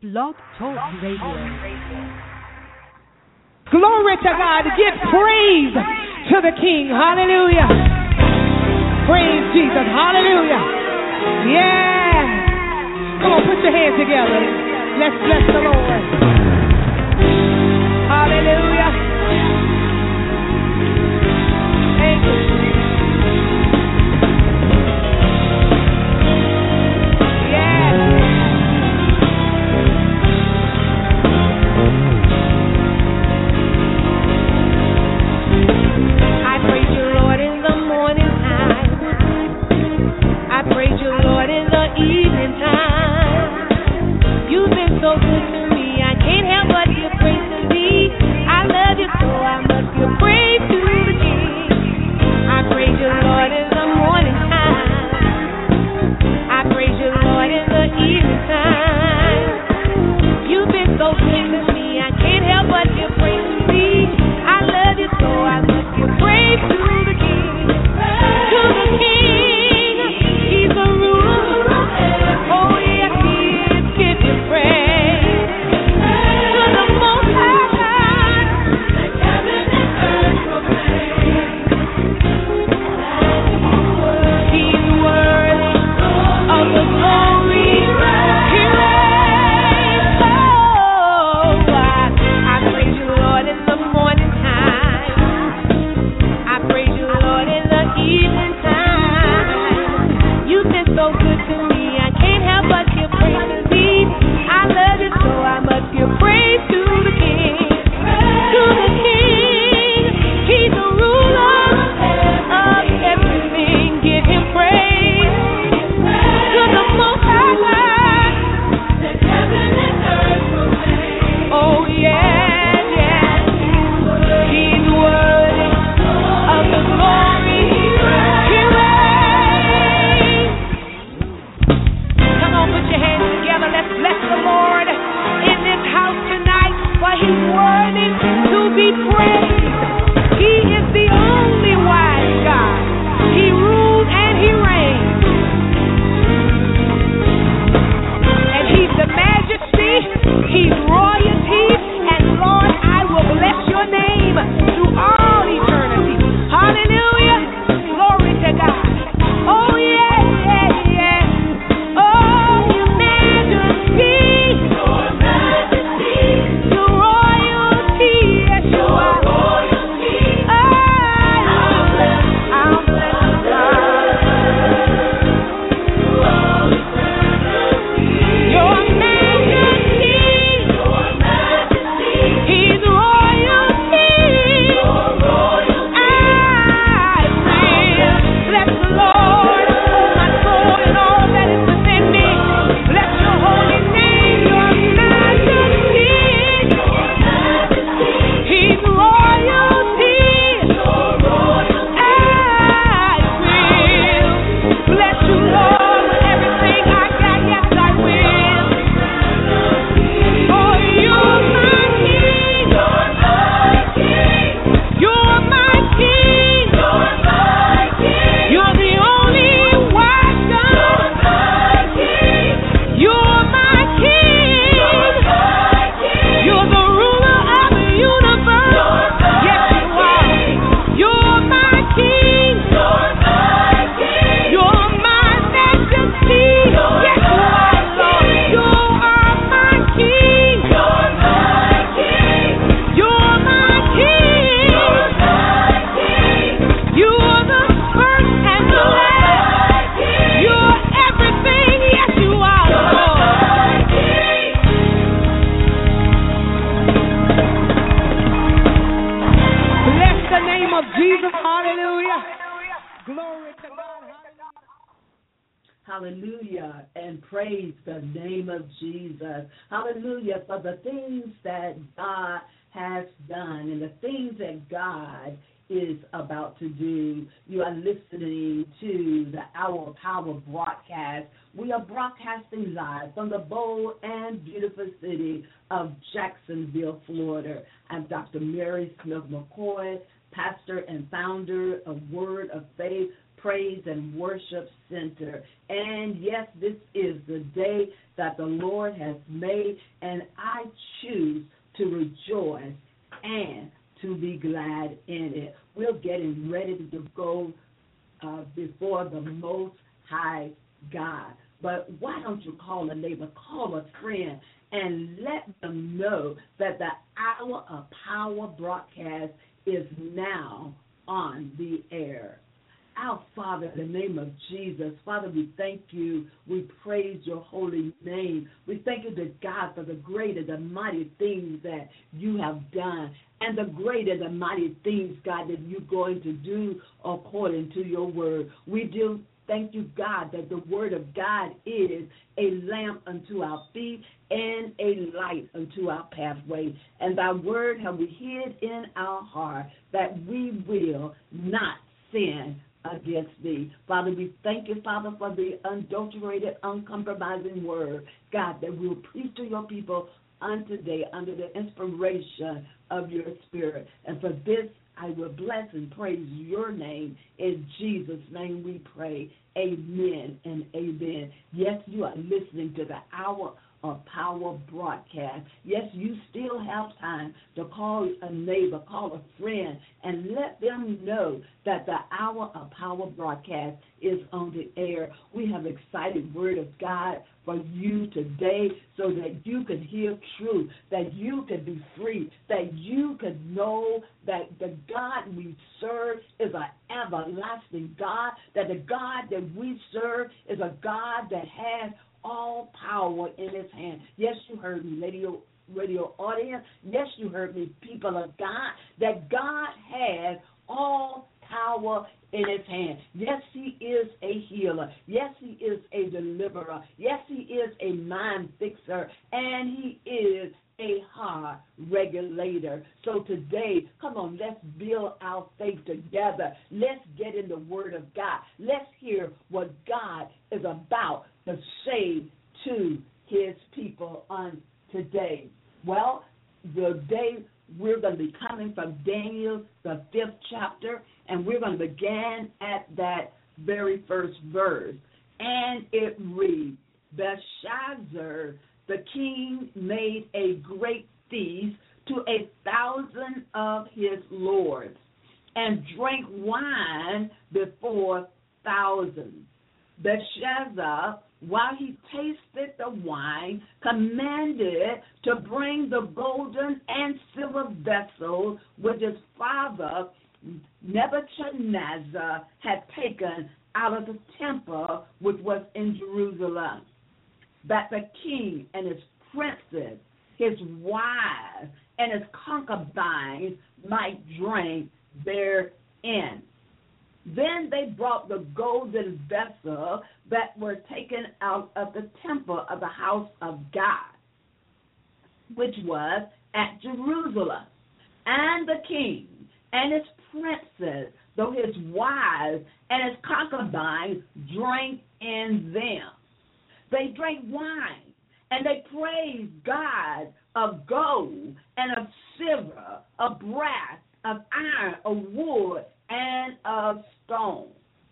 Blog Talk Radio. Glory to God. Give praise to the King. Hallelujah. Praise Jesus. Hallelujah. Yeah. Come on, put your hands together. Let's bless the Lord. Hallelujah. Thank you. Hallelujah, and praise the name of Jesus. Hallelujah, for the things that God has done and the things that God is about to do. You are listening to the Hour of Power broadcast. We are broadcasting live from the bold and beautiful city of Jacksonville, Florida. I'm Dr. Mary Smith McCoy, pastor and founder of Word of Faith Praise and Worship Center. And yes, this is the day that the Lord has made, and I choose to rejoice and to be glad in it. We're getting ready to go before the Most High God. But why don't you call a neighbor, call a friend, and let them know that the Hour of Power broadcast is now on the air. Our Father, in the name of Jesus, Father, we thank you. We praise your holy name. We thank you, to God, for the great and the mighty things that you have done, and the great and the mighty things, God, that you're going to do according to your word. We do thank you, God, that the word of God is a lamp unto our feet and a light unto our pathway. And thy word have we hid in our heart, that we will not sin against thee. Father, we thank you, Father, for the unadulterated, uncompromising word, God, that we will preach to your people on today under the inspiration of your spirit. And for this, I will bless and praise your name. In Jesus' name we pray. Amen and amen. Yes, you are listening to the Hour of Power broadcast. Yes, you still have time to call a neighbor, call a friend, and let them know that the Hour of Power broadcast is on the air. We have excited word of God for you today, so that you can hear truth, that you can be free, that you can know that the God we serve is an everlasting God, that the God that we serve is a God that has all power in his hand. Yes, you heard me, radio audience. Yes, you heard me, people of God, that God has all power in his hand. Yes, he is a healer. Yes, he is a deliverer. Yes, he is a mind fixer. And he is a heart regulator. So today, come on, let's build our faith together. Let's get in the word of God. Let's hear what God is about to say to his people on today. Well, the day we're going to be coming from Daniel, the 5th chapter, and we're going to begin at that very first verse. And it reads, Belshazzar, the king, made a great feast to 1,000 of his lords, and drank wine before thousands. Belshazzar, while he tasted the wine, commanded to bring the golden and silver vessels which his father Nebuchadnezzar had taken out of the temple which was in Jerusalem, that the king and his princes, his wives, and his concubines might drink therein. Then they brought the golden vessel that were taken out of the temple of the house of God, which was at Jerusalem. And the king and his princes, though his wives and his concubines, drank in them. They drank wine, and they praised God of gold and of silver, of brass, of iron, of wood, and of stone.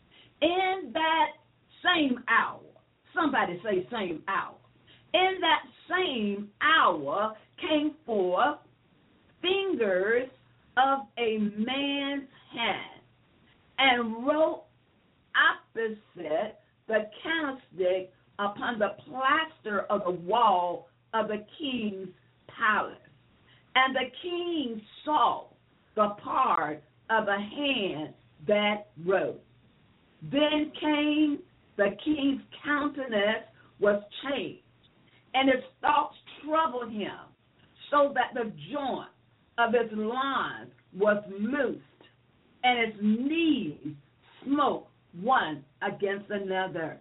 In that same hour, somebody say same hour, in that same hour came forth fingers of a man's hand, and wrote opposite the candlestick upon the plaster of the wall of the king's palace. And the king saw the part of a hand that wrote. Then came the king's countenance was changed, and his thoughts troubled him, so that the joint of his loins was loosed, and his knees smote one against another.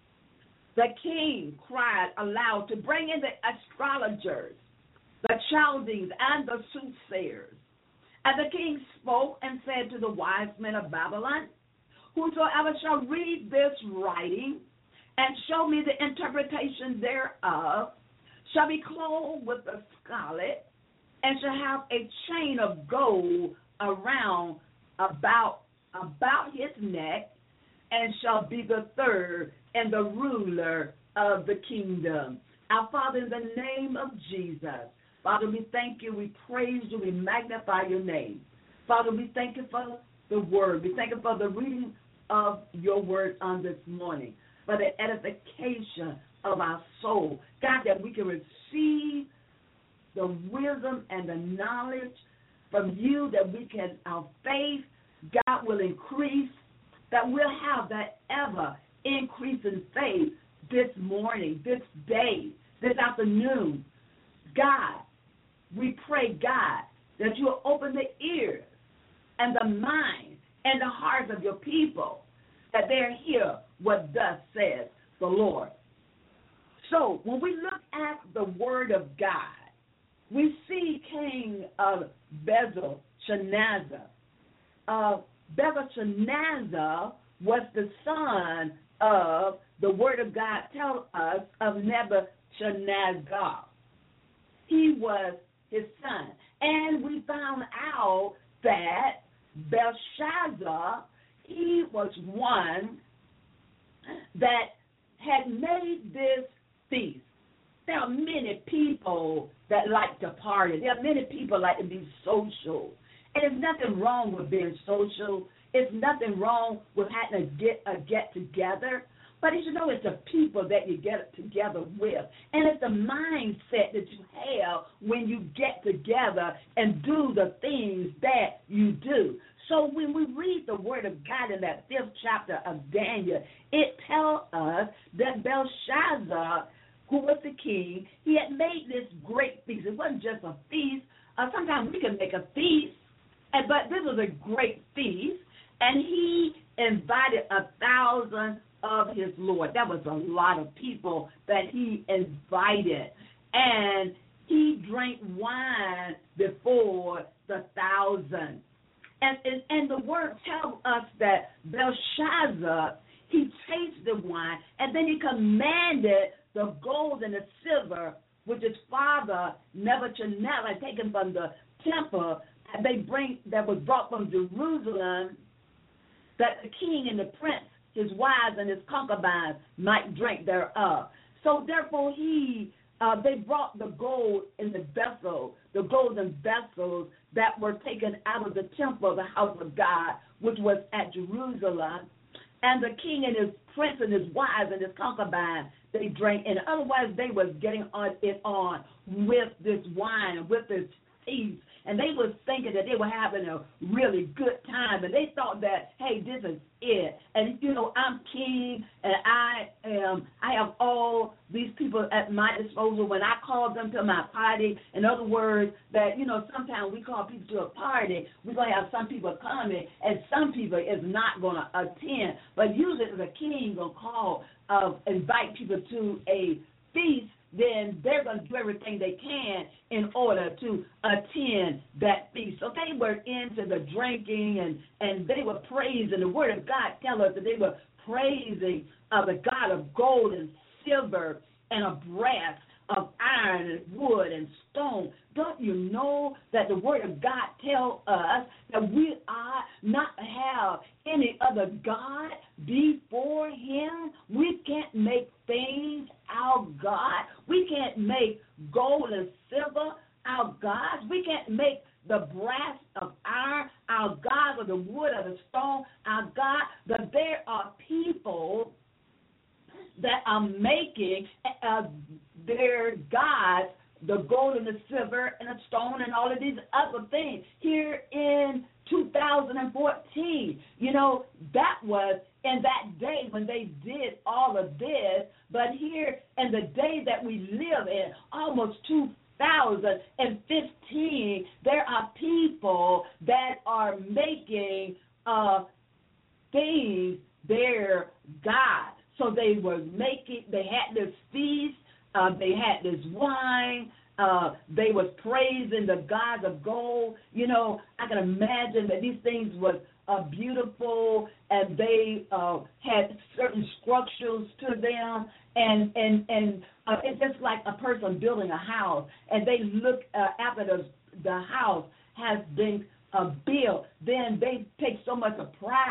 The king cried aloud to bring in the astrologers, the Chaldeans, and the soothsayers. And the king spoke and said to the wise men of Babylon, whosoever shall read this writing and show me the interpretation thereof shall be clothed with a scarlet, and shall have a chain of gold about his neck, and shall be the third and the ruler of the kingdom. Our Father, in the name of Jesus, Father, we thank you, we praise you, we magnify your name. Father, we thank you for the word. We thank you for the reading of your word on this morning, for the edification of our soul. God, that we can receive the wisdom and the knowledge from you, that we can, our faith, God, will increase, that we'll have that ever increase in faith this morning, this day, this afternoon. God, we pray, God, that you will open the ears and the mind and the hearts of your people, that they'll hear what thus says the Lord. So when we look at the word of God, we see King of Belshazzar. Belshazzar was the son of, the word of God tells us, of Nebuchadnezzar. He was his son. And we found out that Belshazzar, he was one that had made this feast. There are many people that like to party. There are many people like to be social. And there's nothing wrong with being social. It's nothing wrong with having a get together. But as you know, it's the people that you get together with. And it's the mindset that you have when you get together and do the things that you do. So when we read the word of God in that 5th chapter of Daniel, it tells us that Belshazzar, who was the king, he had made this great feast. It wasn't just a feast. Sometimes we can make a feast, but this was a great feast. And he invited 1,000 of his Lord. That was a lot of people that he invited. And he drank wine before the 1,000. And the word tells us that Belshazzar, he tasted the wine, and then he commanded the gold and the silver, which his father Nebuchadnezzar had taken from the temple, that was brought from Jerusalem, that the king and the prince, his wives and his concubines, might drink thereof. So therefore they brought the gold in the vessel, the golden vessels that were taken out of the temple of the house of God, which was at Jerusalem. And the king and his prince and his wives and his concubines, they drank. And otherwise they was getting on with this wine, with this feast. And they was thinking that they were having a really good time. And they thought that, hey, this is it. And, you know, I'm king, and I have all these people at my disposal. When I call them to my party, in other words, that, you know, sometimes we call people to a party, we're going to have some people coming, and some people is not going to attend. But usually if a king going to invite people to a feast, then they're going to do everything they can in order to attend that feast. So they were into the drinking, and they were praising. The Word of God tells us that they were praising the God of gold and silver and of brass, of iron and wood and stone. Don't you know that the Word of God tells us that we are not to have any other God before Him? We can't make things our God. We can't make gold and silver our gods. We can't make the brass of iron our God, or the wood or the stone our God. But there are people that are making their gods the gold and the silver and the stone and all of these other things. Here in 2014, you know, that was in that day when they did all of this. But here in the day that we live in, almost 2015, there are people that are making things their God. So they had this feast, they had this wine, they was praising the gods of gold. You know, I can imagine that these things was beautiful, and they had certain structures to them, and it's just like a person building a house, and they look after the house has been built, then they take so much of pride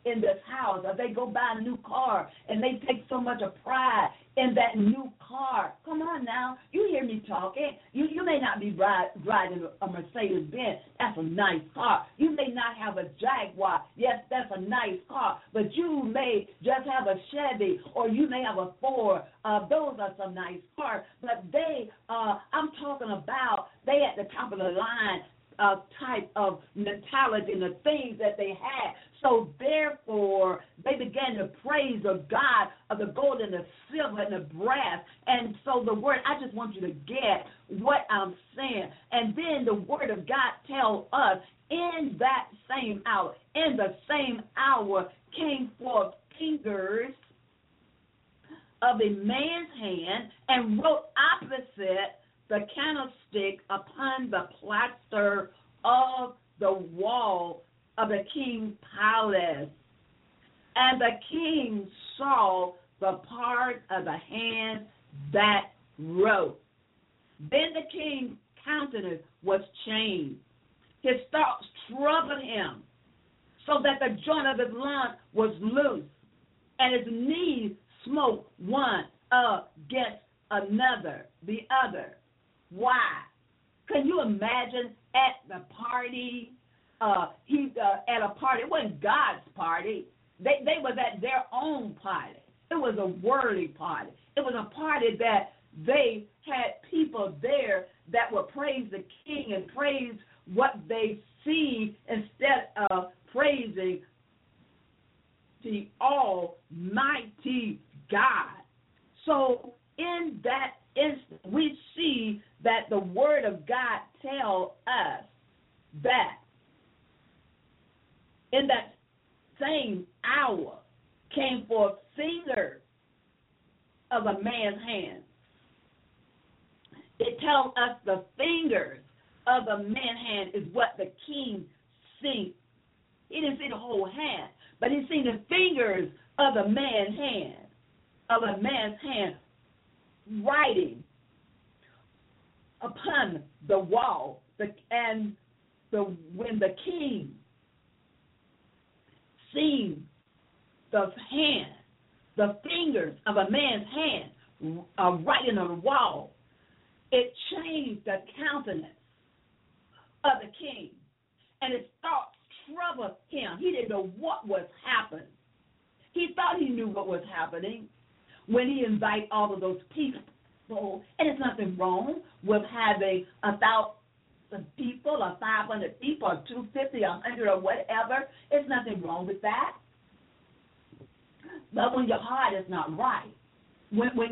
in this house, or they go buy a new car, and they take so much of pride in that new car. Come on now. You hear me talking. You may not be riding a Mercedes-Benz. That's a nice car. You may not have a Jaguar. Yes, that's a nice car. But you may just have a Chevy, or you may have a Ford. Those are some nice cars. But I'm talking about they at the top of the line type of mentality and the things that they had. So therefore, they began to praise the God of the gold and the silver and the brass. And so the word, I just want you to get what I'm saying. And then the word of God tells us in that same hour, in the same hour came forth fingers of a man's hand and wrote opposite the candlestick upon the plaster of the wall of the king's palace. And the king saw the part of the hand that wrote. Then the king's countenance was changed. His thoughts troubled him, so that the joint of his loins was loose, and his knees smote one against the other. Why? Can you imagine at the party? At a party. It wasn't God's party. They was at their own party. It was a worldly party. It was a party that they had people there that would praise the king and praise what they see instead of praising the Almighty God. So in that instant, we see that the Word of God tells us that in that same hour came forth fingers of a man's hand. It tells us the fingers of a man's hand is what the king seen. He didn't see the whole hand, but he seen the fingers of a man's hand, writing upon the wall. When the king seen the fingers of a man's hand writing on the wall, it changed the countenance of the king, and his thoughts troubled him. He didn't know what was happening. He thought he knew what was happening when he invited all of those people. And there's nothing wrong with having 1,000 people or 500 people or 250 or 100 or whatever. There's nothing wrong with that. But when your heart is not right, when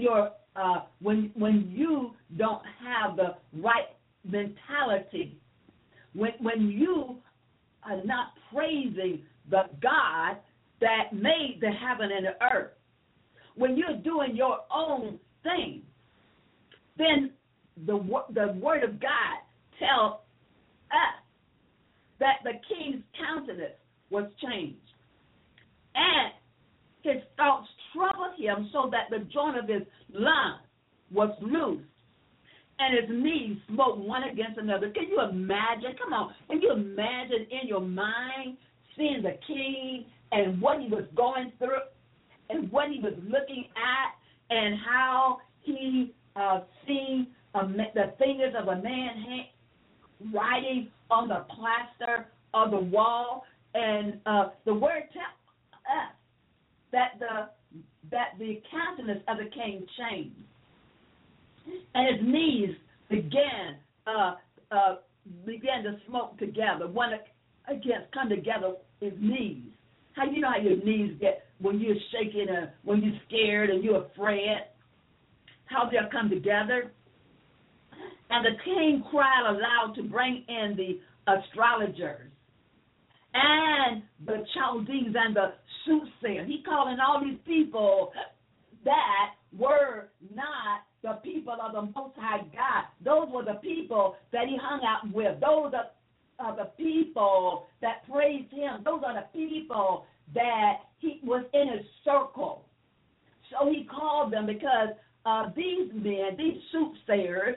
you don't have the right mentality, when you are not praising the God that made the heaven and the earth, when you're doing your own thing, then the Word of God tells us that the king's countenance was changed, and his thoughts troubled him, so that the joint of his loins was loose, and his knees smote one against another. Can you imagine? Come on. Can you imagine in your mind seeing the king and what he was going through and what he was looking at and how he seen the fingers of a man's hand writing on the plaster of the wall? And the word tells us that the countenance of the king changed, and his knees began to smoke together. One against come together. His knees. How you know how your knees get when you're shaking and when you're scared and you're afraid? How they'll come together. And the king cried aloud to bring in the astrologers and the Chaldeans and the soothsayers. He calling all these people that were not the people of the Most High God. Those were the people that he hung out with. Those are the people that praised him. Those are the people that he was in his circle. So he called them because these men, these soothsayers,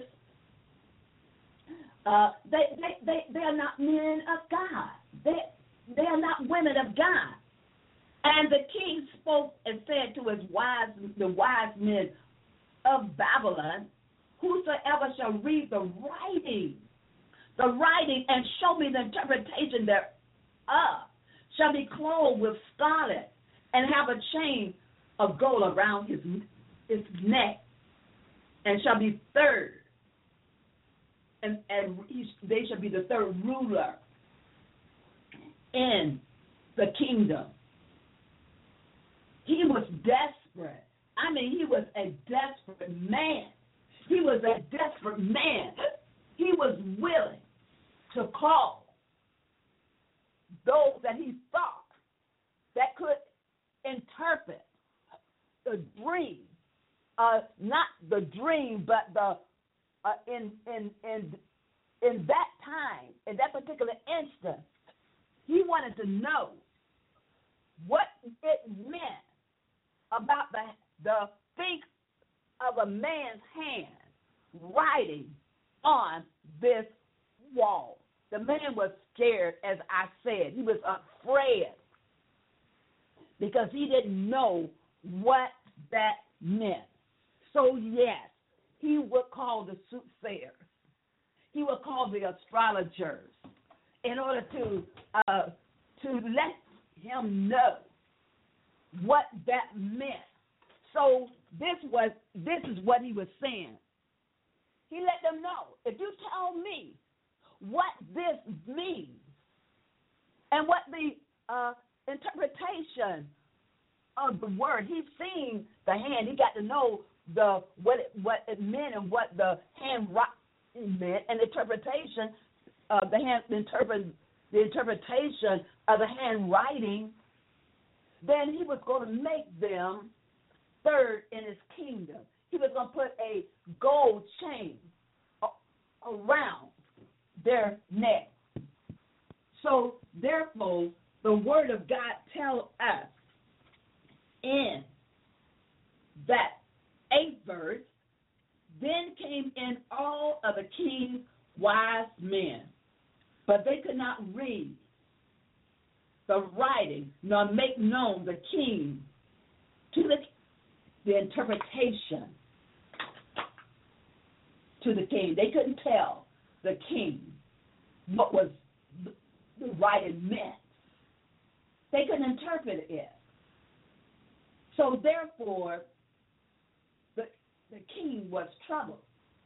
they are not men of God. They are not women of God. And the king spoke and said to the wise men of Babylon, whosoever shall read the writing and show me the interpretation thereof, shall be clothed with scarlet and have a chain of gold around his neck, and shall be third, and they shall be the third ruler in the kingdom. He was desperate. I mean, he was a desperate man. He was a desperate man. He was willing to call those that he thought that could interpret the dream, not the dream, but the in that time, in that particular instant, he wanted to know what it meant about the think of a man's hand writing on this wall. The man was scared, as I said. He was afraid because he didn't know what that meant. So, yes, he would call the soothsayers. He would call the astrologers in order to let him know what that meant. So this is what he was saying. He let them know, if you tell me what this means and what the interpretation of the word, he's seen the hand. He got to know what it meant and what the hand meant, and the interpretation of the hand, the interpretation of the handwriting. Then he was going to make them third in his kingdom. He was going to put a gold chain around their neck. So, therefore, the word of God tells us in that 8th verse, then came in all of the king's wise men, but they could not read the writing nor make known the king to the interpretation to the king. They couldn't tell the king what was the writing meant. They couldn't interpret it. So therefore, the king was troubled.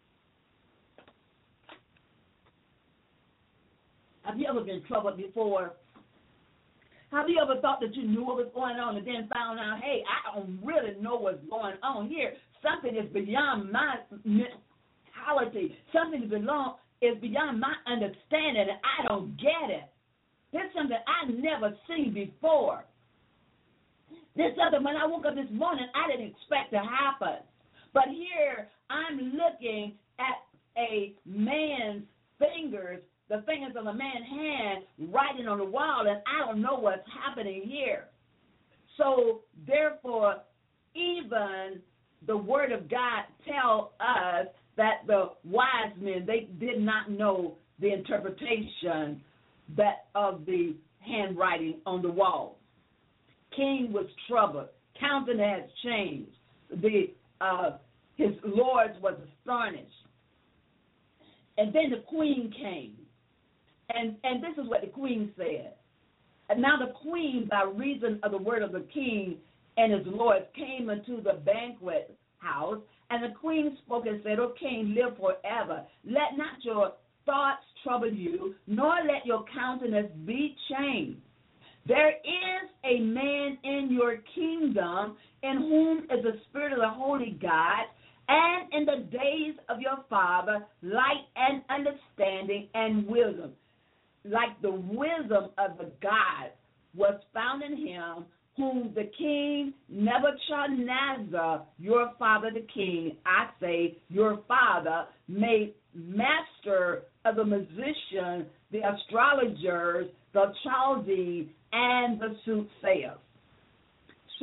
Have you ever been troubled before? Have you ever thought that you knew what was going on and then found out, hey, I don't really know what's going on here. Something is beyond my mentality. Something is beyond my understanding, and I don't get it. This is something I've never seen before. This is something when I woke up this morning I didn't expect to happen. But here I'm looking at a man's fingers, the fingers of a man's hand writing on the wall, and I don't know what's happening here. So, therefore, even the Word of God tells us that the wise men, they did not know the interpretation of the handwriting on the wall. King was troubled. Countenance had changed. His lords was astonished. And then the queen came. And this is what the queen said. And now the queen, by reason of the word of the king and his lords, came into the banquet house. And the queen spoke and said, O king, live forever. Let not your thoughts trouble you, nor let your countenance be changed. There is a man in your kingdom in whom is the spirit of the holy God, and in the days of your father, light and understanding and wisdom. Like the wisdom of the God was found in him, whom the king Nebuchadnezzar, your father the king, I say your father, made master of the musician, the astrologers, the Chaldees, and the soothsayers. So,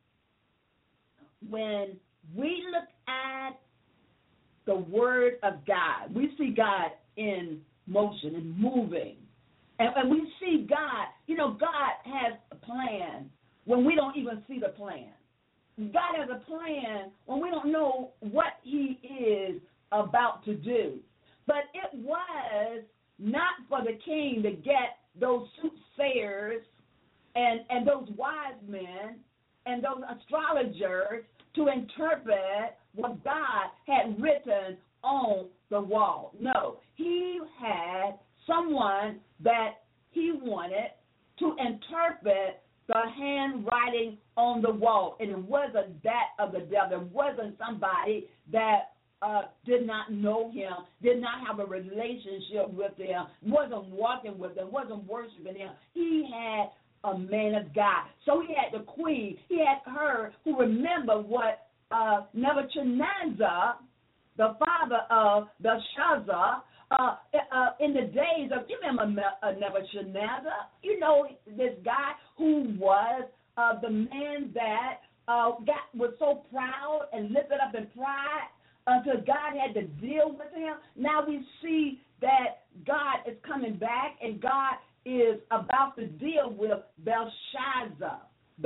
when we look at the word of God, we see God in motion and moving. And we see God, God has a plan when we don't even see the plan. God has a plan when we don't know what he is about to do. But it was not for the king to get those soothsayers and those wise men and those astrologers to interpret what God had written on the wall. No, he had someone that he wanted to interpret the handwriting on the wall. And it wasn't that of the devil. It wasn't somebody that did not know him, did not have a relationship with him, wasn't walking with him, wasn't worshiping him. He had a man of God. So he had the queen. He had her who remembered what Nebuchadnezzar, the father of Belshazzar, in the days of, you remember Nebuchadnezzar? You know, this guy who was the man that was so proud and lifted up in pride until God had to deal with him. Now we see that God is coming back and God is about to deal with Belshazzar.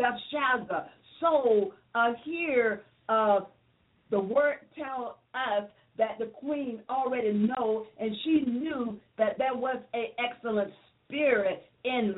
So here the word tells us that the queen already knew, and she knew that there was an excellent spirit in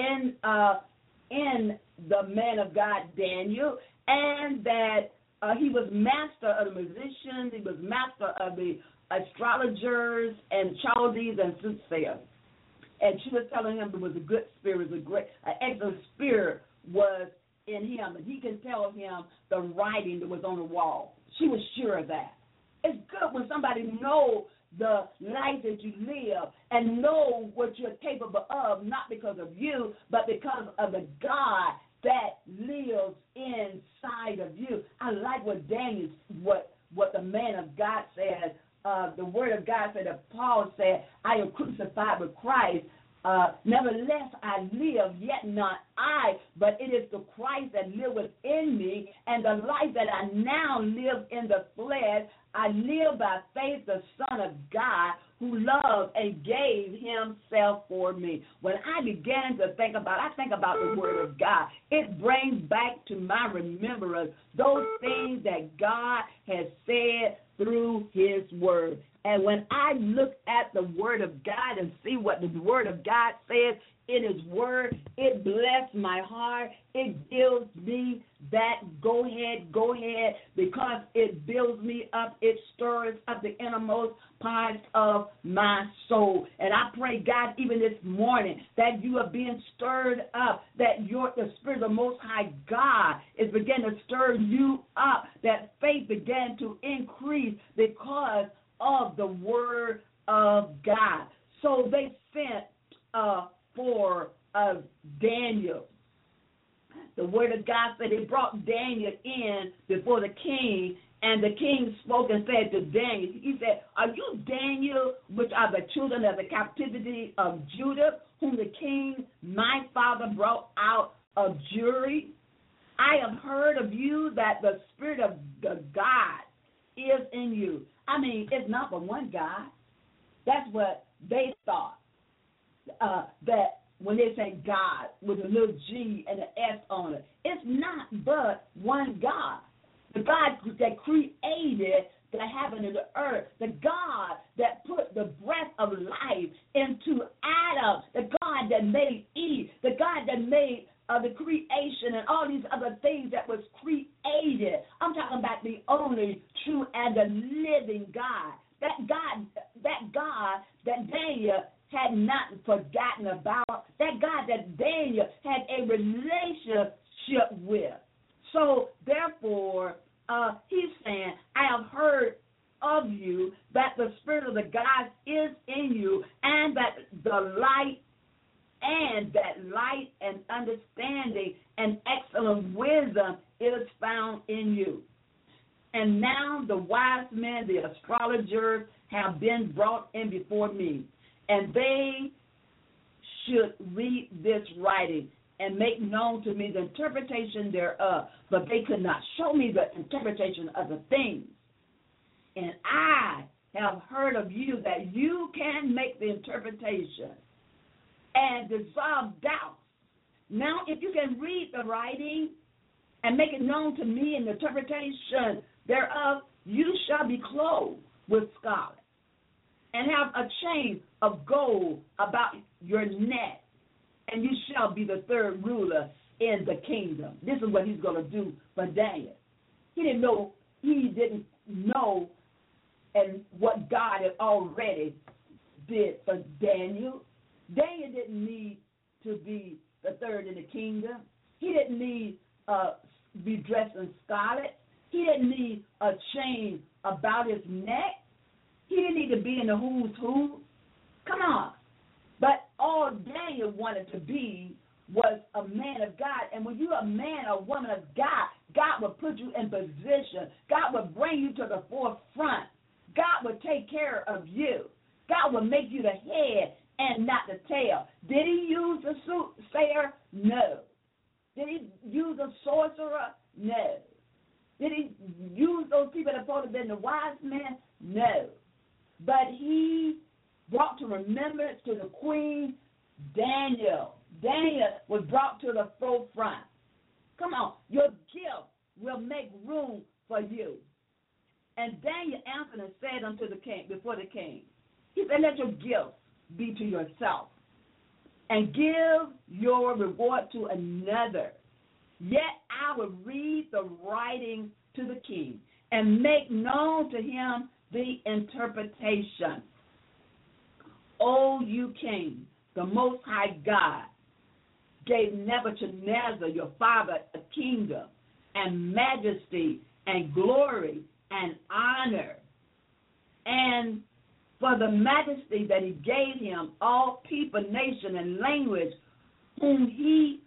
the man of God Daniel, and that he was master of the musicians, he was master of the astrologers and Chaldees and soothsayers. And she was telling him there was a good spirit, an excellent spirit was in him, and he can tell him the writing that was on the wall. She was sure of that. It's good when somebody knows the life that you live and know what you're capable of, not because of you, but because of the God that lives inside of you. I like what Daniel, what the man of God said. The word of God said that Paul said, I am crucified with Christ. Nevertheless, I live, yet not I, but it is the Christ that lives within me, and the life that I now live in the flesh, I live by faith, the Son of God, who loved and gave himself for me. When I began to think about the word of God, it brings back to my remembrance those things that God has said through his word. And when I look at the word of God and see what the word of God says in his word, it blesses my heart. It gives me that go ahead, because it builds me up. It stirs up the innermost parts of my soul. And I pray, God, even this morning, that you are being stirred up, that the Spirit of the Most High God is beginning to stir you up, that faith began to increase because of the word of God. So they sent for Daniel. The word of God said they brought Daniel in before the king, and the king spoke and said to Daniel, he said, are you Daniel, which are the children of the captivity of Judah, whom the king my father brought out of Jewry? I have heard of you that the Spirit of the God is in you. I mean, it's not but one God. That's what they thought. That when they say God with a little G and an S on it, it's not but one God. The God that created the heaven and the earth, the God that put the breath of life into Adam, the God that made Eve, the God that made the creation and all these other things that was created. I'm talking about the only true and the living God. That God that Daniel had not forgotten about, that God that Daniel had a relationship with. So therefore, he's saying, I have heard of you that the Spirit of the God is in you, and that the light and understanding and excellent wisdom is found in you. And now the wise men, the astrologers, have been brought in before me, and they should read this writing and make known to me the interpretation thereof, but they could not show me the interpretation of the things. And I have heard of you that you can make the interpretation and dissolve doubts Now, if you can read the writing and make it known to me in the interpretation thereof, you shall be clothed with scarlet, and have a chain of gold about your neck, and you shall be the third ruler in the kingdom. This is what he's going to do for Daniel. He didn't know, and what God had already did for Daniel. Daniel didn't need to be the third in the kingdom. He didn't need be dressed in scarlet. He didn't need a chain about his neck. He didn't need to be in the who's who. Come on. But all Daniel wanted to be was a man of God. And when you're a man or woman of God, God will put you in position. God will bring you to the forefront. God will take care of you. God will make you the head and not the tail. Did he use a soothsayer? No. Did he use a sorcerer? No. Did he use those people that supposed to have been the wise men? No. But he brought to remembrance to the queen Daniel. Daniel was brought to the forefront. Come on, your gift will make room for you. And Daniel answered and said unto the king, before the king, he said, let your gifts be to yourself, and give your reward to another. Yet I will read the writing to the king, and make known to him the interpretation. O you king, the Most High God gave Nebuchadnezzar your father a kingdom, and majesty, and glory, and honor. And for the majesty that he gave him, all people, nation, and language, whom he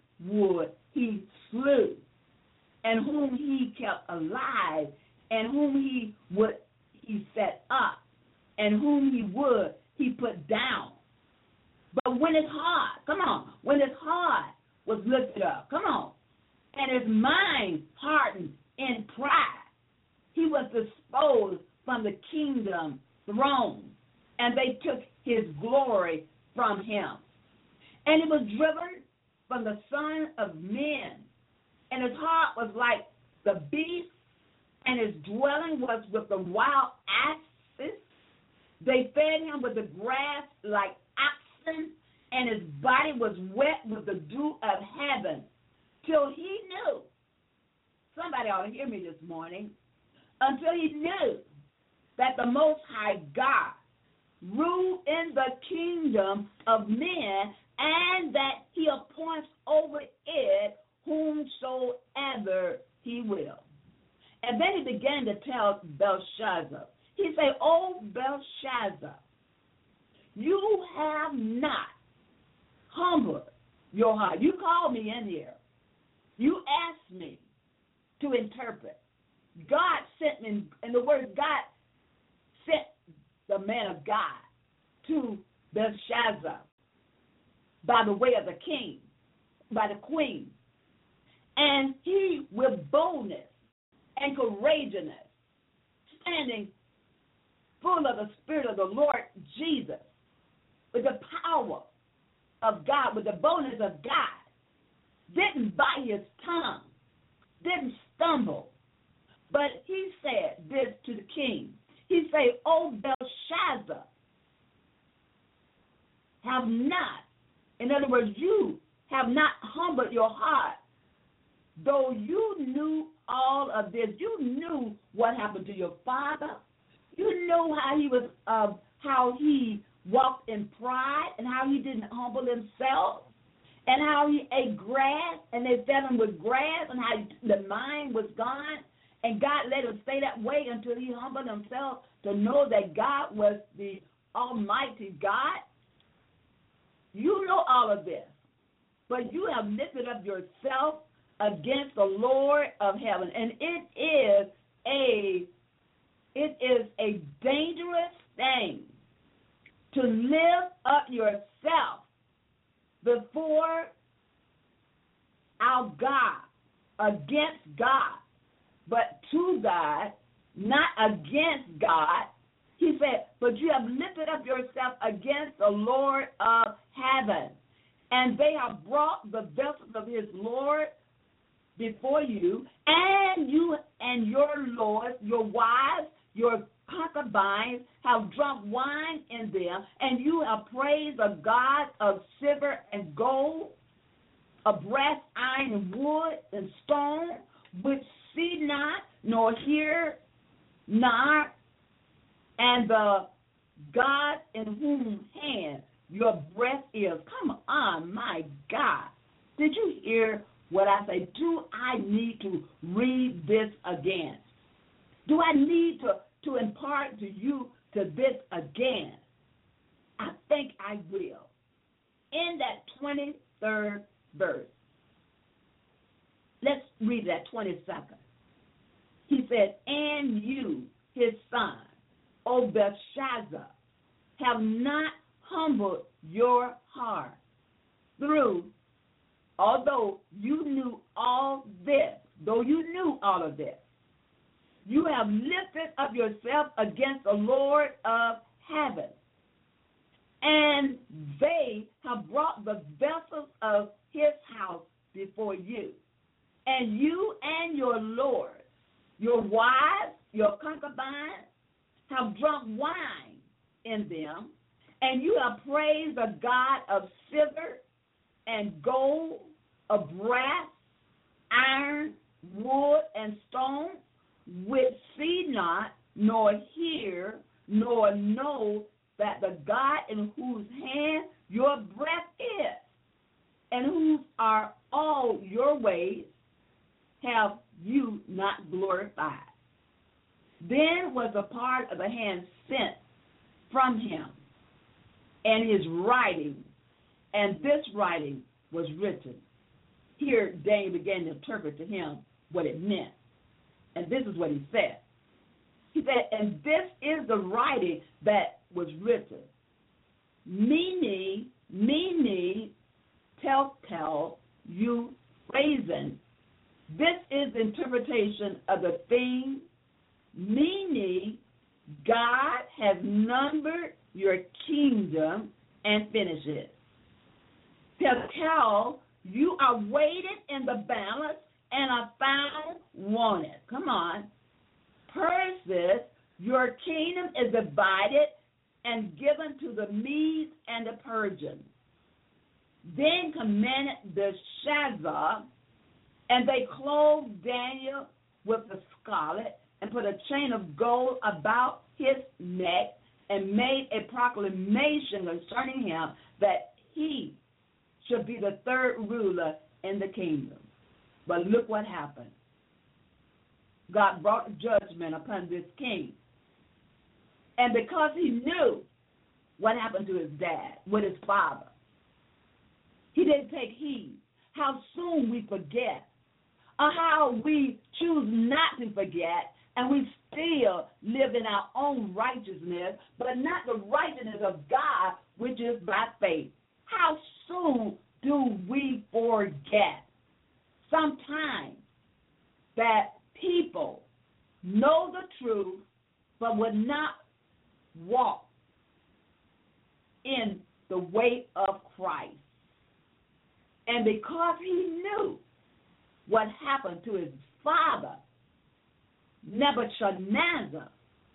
slew, and whom he kept alive, and whom he set up, and whom he put down. But when his heart, when his heart was lifted up, and his mind hardened in pride, he was disposed from the kingdom throne, and they took his glory from him. And he was driven from the Son of Men, and his heart was like the beast, and his dwelling was with the wild asses. They fed him with the grass like oxen, and his body was wet with the dew of heaven, till he knew. Somebody ought to hear me this morning. Until he knew that the Most High God ruled in the kingdom of men, and that he appoints over it whomsoever he will. And then he began to tell Belshazzar. He said, O Belshazzar, you have not humbled your heart. You called me in here. You asked me to interpret. God sent me, in the word God sent the man of God to Belshazzar by the way of the king, by the queen. And he, with boldness and courageousness, standing full of the Spirit of the Lord Jesus, with the power of God, with the boldness of God, didn't bite his tongue, didn't stumble, but he said this to the king. He said, O Belshazzar, have not, in other words, you have not humbled your heart, though you knew all of this. You knew what happened to your father. You knew how he walked in pride, and how he didn't humble himself, and how he ate grass, and they fed him with grass, and how the mind was gone. And God let him stay that way until he humbled himself to know that God was the Almighty God. You know all of this, but you have lifted up yourself against the Lord of heaven, and it is a dangerous thing to lift up yourself before our God, against God, but to God, not against God. He said, but you have lifted up yourself against the Lord of heaven. and they have brought the vessels of his Lord before you, and you and your lords, your wives, your concubines have drunk wine in them, and you have praised the gods of silver and gold, of brass, iron, and wood, and stone, which see not, nor hear not, and the God in whom hand your breath is. Come on, my God. Did you hear what I say? Do I need to read this again? Do I need to impart to you to this again? I think I will. In that 23rd verse, let's read that 22nd. He said, and you, his son, O Belshazzar, have not humbled your heart through, although you knew all this, though you knew all of this, you have lifted up yourself against the Lord of heaven, and they have brought the vessels of his house before you, and you and your lords, your wives, your concubines, have drunk wine in them, and you have praised the God of silver and gold, of brass, iron, wood, and stone, which see not, nor hear, nor know that the God in whose hand your breath is, and whose are all your ways, have you not glorified. Then was a part of the hand sent from him, and his writing, and this writing was written. Here Daniel began to interpret to him what it meant. And this is what he said. He said, and this is the writing that was written. Mene, tekel, you brazen. This is the interpretation of the thing. Mene, God has numbered your kingdom and finished it. Tekel, you are weighted in the balance and are found wanted. Come on. Persis, your kingdom is divided and given to the Medes and the Persians. Then commanded the Belshazzar, and they clothed Daniel with the scarlet and put a chain of gold about his neck and made a proclamation concerning him that he should be the third ruler in the kingdom. But look what happened. God brought judgment upon this king. And because he knew what happened to his dad, with his father, he didn't take heed. How soon we forget, or how we choose not to forget, and we still live in our own righteousness, but not the righteousness of God, which is by faith. How soon do we forget? Sometimes that people know the truth but would not walk in the way of Christ. And because he knew what happened to his father, Nebuchadnezzar,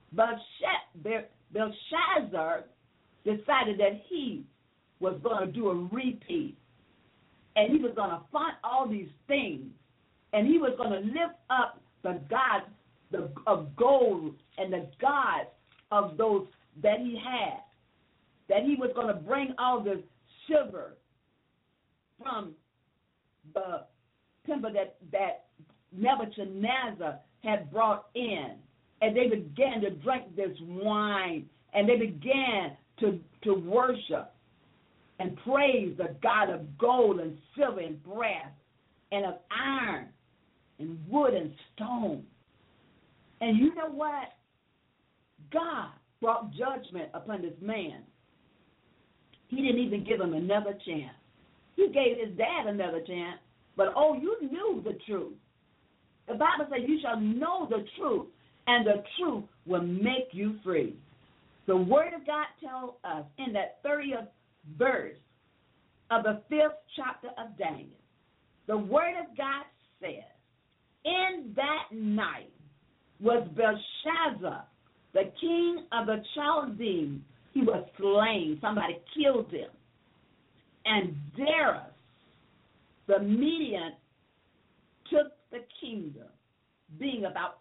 Belshazzar decided that he was going to do a repeat. And he was going to fund all these things. And he was going to lift up the gods of gold and the gods of those that he had. That he was going to bring all the silver from the temple that Nebuchadnezzar had brought in. And they began to drink this wine. And they began to worship and praise the God of gold and silver and brass and of iron and wood and stone. And you know what? God brought judgment upon this man. He didn't even give him another chance. He gave his dad another chance, but you knew the truth. The Bible says you shall know the truth, and the truth will make you free. The Word of God tells us in that 30th verse of the 5th chapter of Daniel, the Word of God says, in that night was Belshazzar, the king of the Chaldeans. He was slain. Somebody killed him. And Darius, the Median, took the kingdom, being about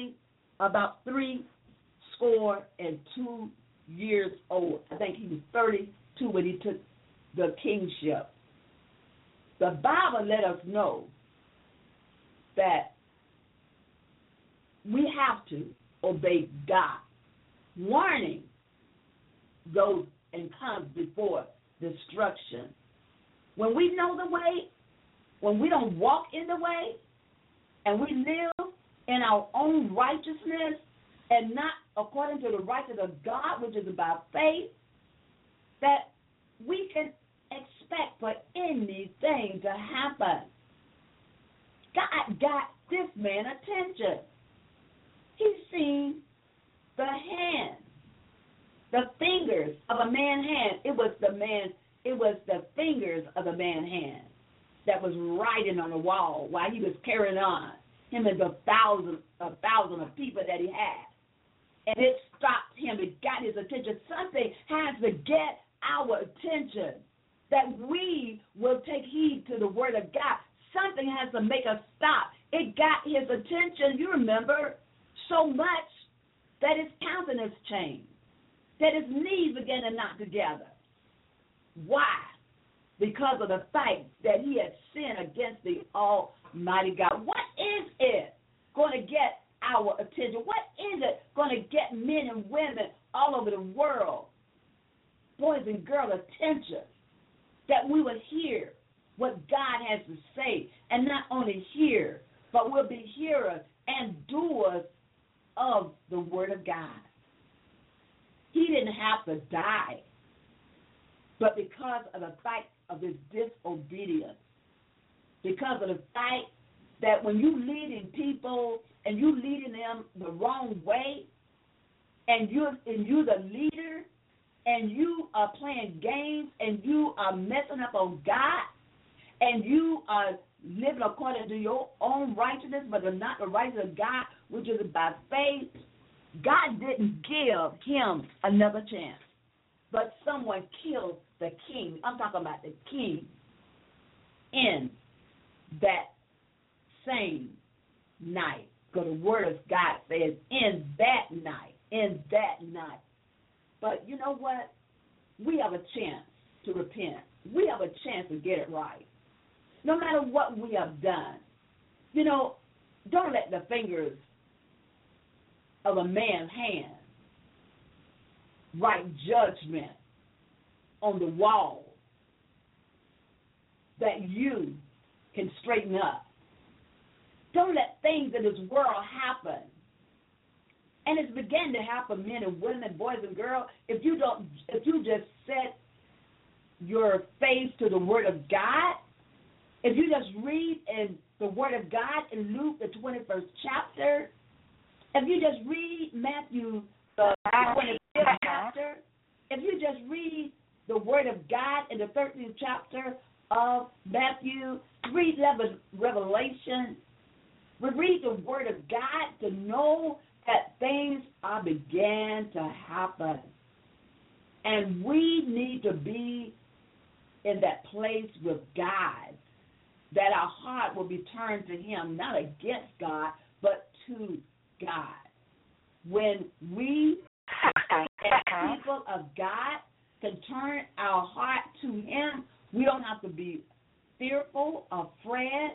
62 years old. I think he was 32 when he took the kingship. The Bible let us know that we have to obey God, warning those and comes before destruction. When we know the way, when we don't walk in the way, and we live in our own righteousness and not according to the righteousness of God, which is about faith, that we can expect for anything to happen. God got this man attention. He's seen the hand, the fingers of a man's hand. It was the fingers of the man's hand that was writing on the wall while he was carrying on, him and the thousand of people that he had. And it stopped him. It got his attention. Something has to get our attention, that we will take heed to the word of God. Something has to make us stop. It got his attention, you remember, so much that his countenance changed, that his knees began to knock together. Why? Because of the fact that he had sinned against the Almighty God. What is it going to get our attention? What is it going to get men and women all over the world, boys and girls, attention? That we will hear what God has to say, and not only hear, but we'll be hearers and doers of the Word of God. He didn't have to die, but because of the fact of his disobedience, because of the fact that when you leading people and you leading them the wrong way, and you're the leader, and you are playing games, and you are messing up on God, and you are living according to your own righteousness, but not the righteousness of God, which is by faith, God didn't give him another chance. But someone killed the king. I'm talking about the king in that same night. Because the word of God says, in that night. But you know what? We have a chance to repent. We have a chance to get it right. No matter what we have done. You know, don't let the fingers of a man's hand write judgment on the wall that you can straighten up. Don't let things in this world happen. And it's beginning to happen, men and women, boys and girls. If you just set your face to the Word of God, if you just read in the Word of God in Luke, the 21st chapter, if you just read Matthew, the 25th chapter, if you just read the Word of God in the 13th chapter of Matthew, read Revelation, we read the Word of God to know that things are began to happen. And we need to be in that place with God, that our heart will be turned to Him, not against God, but to God. When we, as people of God, can turn our heart to Him, we don't have to be fearful or afraid,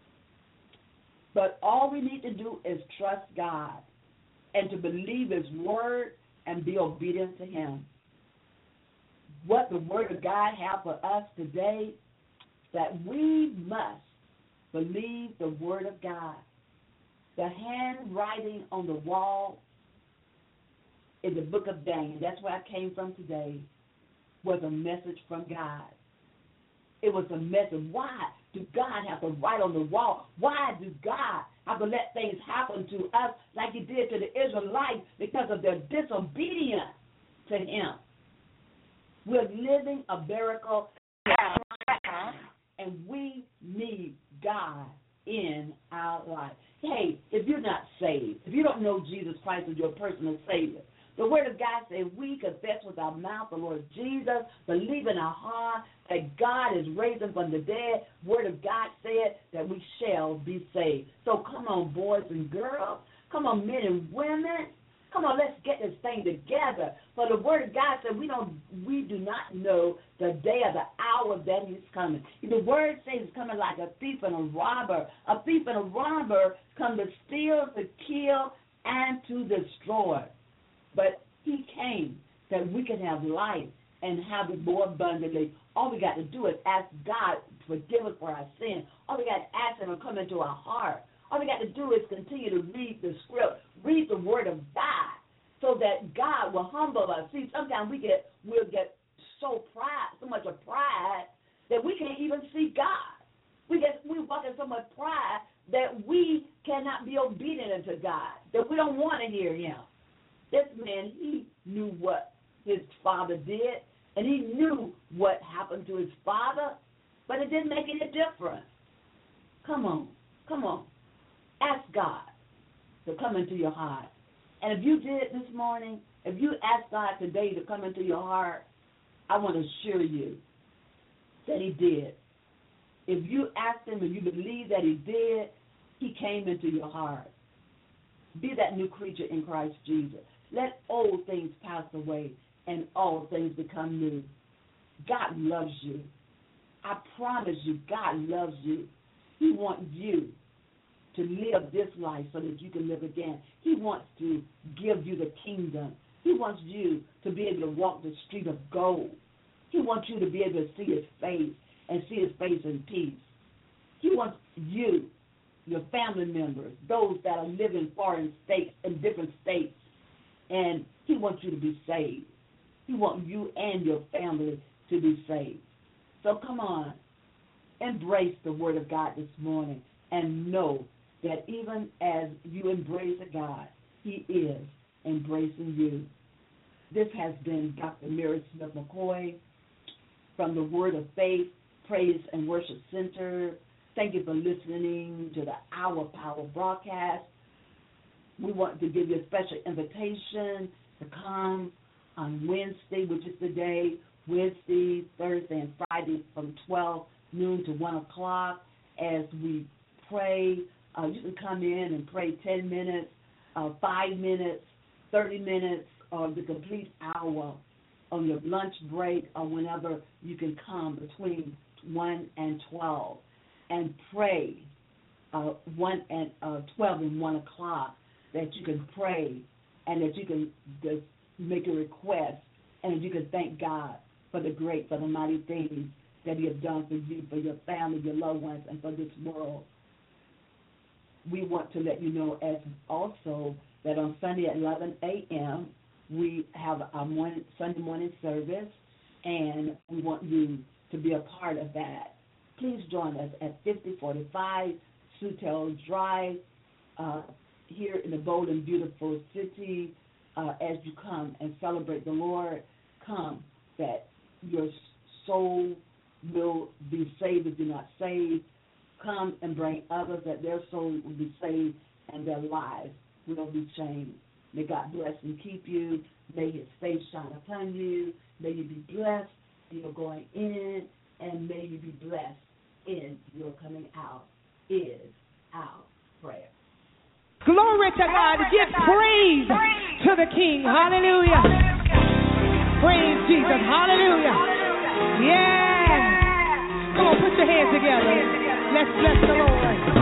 but all we need to do is trust God and to believe His word and be obedient to Him. What the Word of God has for us today, that we must believe the Word of God. The handwriting on the wall in the book of Daniel, that's where I came from today, was a message from God. It was a message. Why do God have to write on the wall? Why does God have to let things happen to us like He did to the Israelites because of their disobedience to Him? We're living a miracle. We're And we need God in our life. Hey, if you're not saved, if you don't know Jesus Christ as your personal Savior, the Word of God says we confess with our mouth the Lord Jesus, believe in our heart that God is raised him from the dead. Word of God said that we shall be saved. So come on, boys and girls. Come on, men and women. Come on, let's get this thing together. For the Word of God said we do not know the day or the hour that he's coming. The Word says he's coming like a thief and a robber. A thief and a robber come to steal, to kill, and to destroy. But he came that we can have life and have it more abundantly. All we got to do is ask God to forgive us for our sin. All we got to ask him to come into our heart. All we got to do is continue to read the script, read the Word of God, so that God will humble us. See, sometimes we'll get so much of pride that we can't even see God. We walk in so much pride that we cannot be obedient unto God, that we don't want to hear him. This man, he knew what his father did, and he knew what happened to his father, but it didn't make any difference. Come on. Ask God to come into your heart. And if you did this morning, if you asked God today to come into your heart, I want to assure you that he did. If you asked him and you believe that he did, he came into your heart. Be that new creature in Christ Jesus. Let old things pass away and all things become new. God loves you. I promise you, God loves you. He wants you to live this life so that you can live again. He wants to give you the kingdom. He wants you to be able to walk the street of gold. He wants you to be able to see his face and see his face in peace. He wants you, your family members, those that are living foreign states, in different states, and he wants you to be saved. He wants you and your family to be saved. So come on, embrace the Word of God this morning and know that even as you embrace God, he is embracing you. This has been Dr. Mary Smith McCoy from the Word of Faith, Praise and Worship Center. Thank you for listening to the Hour Power broadcast. We want to give you a special invitation to come on Wednesday, which is today, Wednesday, Thursday, and Friday from 12 noon to 1 o'clock as we pray. You can come in and pray 10 minutes, 5 minutes, 30 minutes, or the complete hour on your lunch break or whenever you can come between 1 and 12 and pray 12 and 1 o'clock, that you can pray and that you can just make a request and that you can thank God for the mighty things that he has done for you, for your family, your loved ones, and for this world. We want to let you know as also that on Sunday at 11 a.m. we have our Sunday morning service, and we want you to be a part of that. Please join us at 5045 Sutel Drive here in the bold and beautiful city as you come and celebrate the Lord. Come that your soul will be saved if you're not saved. Come and bring others that their soul will be saved and their lives will be changed. May God bless and keep you. May his face shine upon you. May you be blessed in your going in, and may you be blessed in your coming out, is our prayer. Glory to God. Give praise to the King. Hallelujah. Praise Jesus. Hallelujah. Yeah. Come on, put your hands together. Let's bless the Lord.